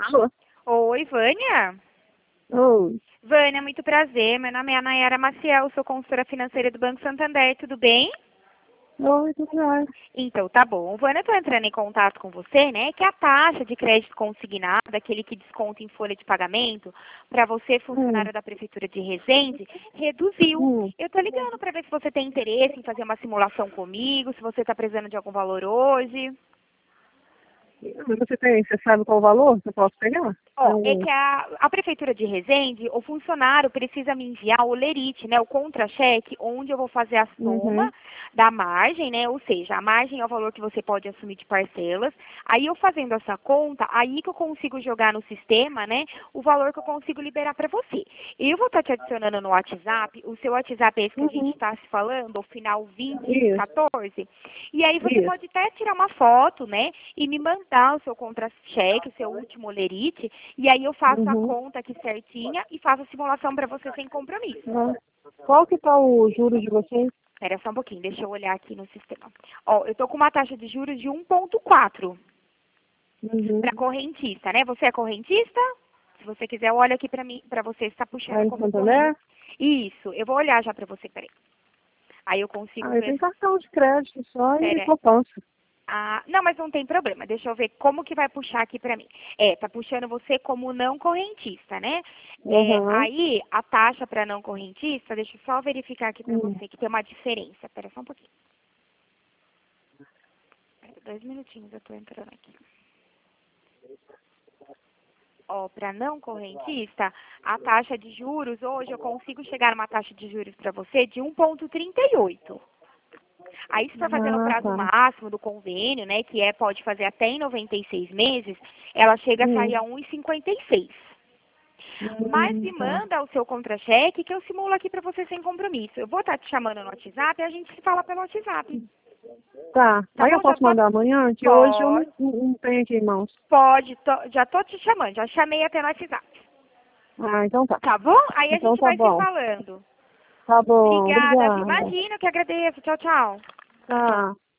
Alô? Oi, Vânia? Oi. Vânia, muito prazer. Meu nome é Nayara Maciel, sou consultora financeira do Banco Santander, tudo bem? Oi, tudo bem? Então, tá bom. Vânia, eu tô entrando em contato com você, né, que a taxa de crédito consignado, aquele que desconta em folha de pagamento, para você, Hum, funcionário da Prefeitura de Resende, reduziu. hum. Eu tô ligando para ver se você tem interesse em fazer uma simulação comigo, se você tá precisando de algum valor hoje. Você sabe qual o valor que eu posso pegar? Ó, é que a Prefeitura de Resende, o funcionário precisa me enviar o lerite, né, o contra-cheque, onde eu vou fazer a soma Uhum, da margem, né, ou seja, a margem é o valor que você pode assumir de parcelas. Aí eu fazendo essa conta, aí que eu consigo jogar no sistema, né, o valor que eu consigo liberar para você. Eu vou estar te adicionando no WhatsApp, o seu WhatsApp é esse que a gente uhum. está se falando, o final Isso, 2014, e aí você isso. pode até tirar uma foto, né, e me mandar o seu contra-cheque, o seu último lerite, e aí eu faço a Uhum. conta aqui certinha e faço a simulação para você sem compromisso. Ah, qual que tá o juro de vocês? Espera só um pouquinho, deixa eu olhar aqui no sistema. Ó, eu tô com uma taxa de juros de 1,4 Uhum. para correntista, né? Você é correntista? Se você quiser, olha aqui para mim, para você está Aí puxando no como corrente. Santander? Isso, eu vou olhar já para você, peraí. Aí eu consigo Ah, eu ver. tenho cartão de crédito só e Pera, poupança. ah, não, mas não tem problema. Deixa eu ver como que vai puxar aqui pra mim. É, tá puxando você como não correntista, né? É, Uhum. aí, a taxa para não correntista, deixa eu só verificar aqui pra Hum. você que tem uma diferença. Pera só um pouquinho. Pera, 2 minutinhos, eu tô entrando aqui. Ó, para não correntista, a taxa de juros, hoje eu consigo chegar numa taxa de juros para você de 1,38. Aí, se for fazer no Ah, prazo tá. máximo do convênio, né, que é pode fazer até em 96 meses, ela chega a sair Hum. a 1,56. Mas me Tá. manda o seu contra-cheque que eu simulo aqui para você sem compromisso. Eu vou estar te chamando no WhatsApp e a gente se fala pelo WhatsApp. Tá. Tá Aí eu bom? Já posso tô... mandar amanhã, que hoje eu Pode, não tenho aqui em mãos. pode. Já tô te chamando. Já chamei até no WhatsApp. Ah, então tá. Tá bom? Aí a Então gente tá vai se bom. falando. Tá bom, Obrigada. obrigada. Imagina, que agradeço. Tchau, tchau. Tá.